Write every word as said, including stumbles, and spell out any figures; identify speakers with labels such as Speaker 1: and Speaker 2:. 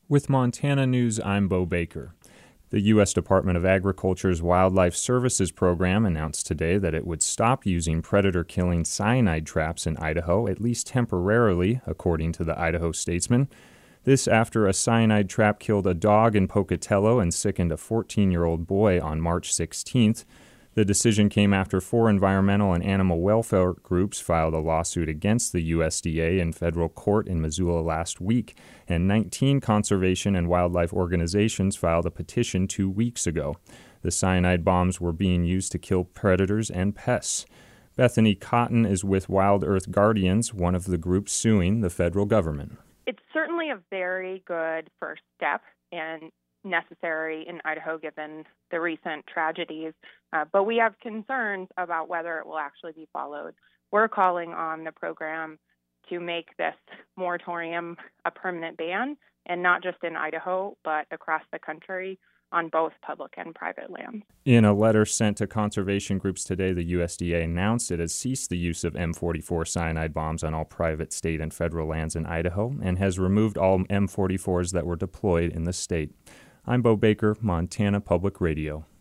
Speaker 1: With Montana News, I'm Bo Baker. The U S Department of Agriculture's Wildlife Services Program announced today that it would stop using predator-killing cyanide traps in Idaho, at least temporarily, according to the Idaho Statesman. This after a cyanide trap killed a dog in Pocatello and sickened a fourteen-year-old boy on March sixteenth. The decision came after four environmental and animal welfare groups filed a lawsuit against the U S D A in federal court in Missoula last week, and nineteen conservation and wildlife organizations filed a petition two weeks ago. The cyanide bombs were being used to kill predators and pests. Bethany Cotton is with Wild Earth Guardians, one of the groups suing the federal government.
Speaker 2: It's certainly a very good first step and necessary in Idaho given the recent tragedies, uh, but we have concerns about whether it will actually be followed. We're calling on the program to make this moratorium a permanent ban, and not just in Idaho, but across the country on both public and private lands.
Speaker 1: In a letter sent to conservation groups today, the U S D A announced it has ceased the use of M forty-four cyanide bombs on all private, state, and federal lands in Idaho and has removed all M forty-fours that were deployed in the state. I'm Bo Baker, Montana Public Radio.